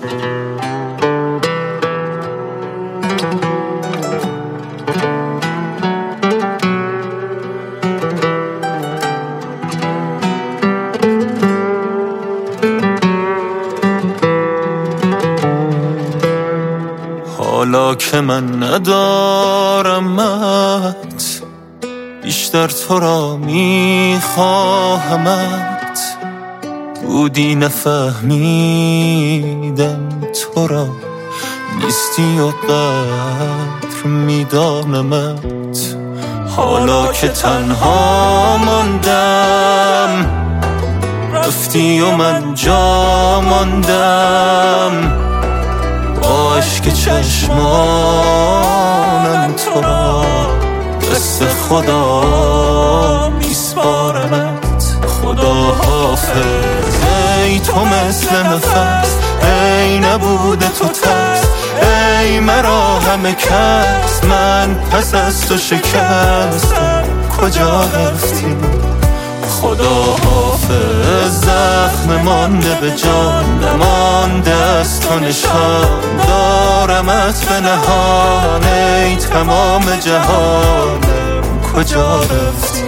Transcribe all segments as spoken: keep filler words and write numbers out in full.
حالا که من ندارمت بیشتر تو را میخواهمت، بودی نفهمیدم تو را نیستی و قدر میدانمت. حالا که تنها ماندم رفتی و من جا ماندم، با عشق چشمانم تو را دست خدا میسپارمت. خدا حافظ ای تو مثل نفس، ای نبوده تو ترس، ای مرا همه کس، من پس از تو شکستم کجا رفتی. خدا حافظ زخم مانده به جان نمانده از تو نشان، دارمت به نهان ای تمام جهانم کجا رفتی.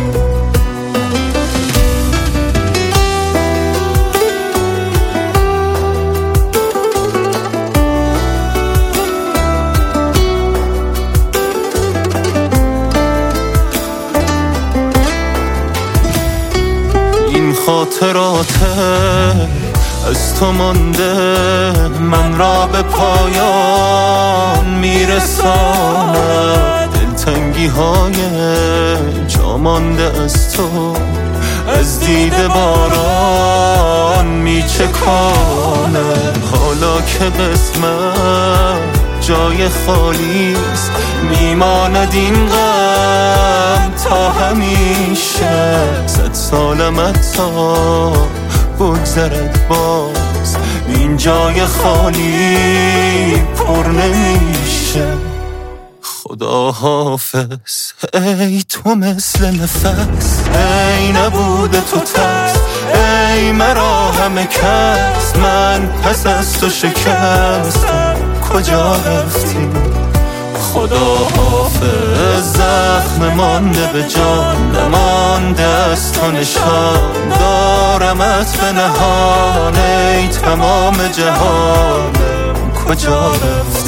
خاطراته از تو مانده من را به پایان میرساند، دلتنگی های جا مانده از تو از دیده باران میچکانه. حالا که قسمت جای خالیست میماند این غم تا همیشه، صد سالم حتی بگذرد باز این جای خالی پر نمیشه. خدا حافظ ای تو مثل نفس، ای نبوده تو ترس، ای مرا همه کس، من پس از تو شکستم کجا رفتی. خدا حافظ زخم مانده به جان نمانده از تو نشان، دارمت به نهان ای تمام جهانم کجا رفتی.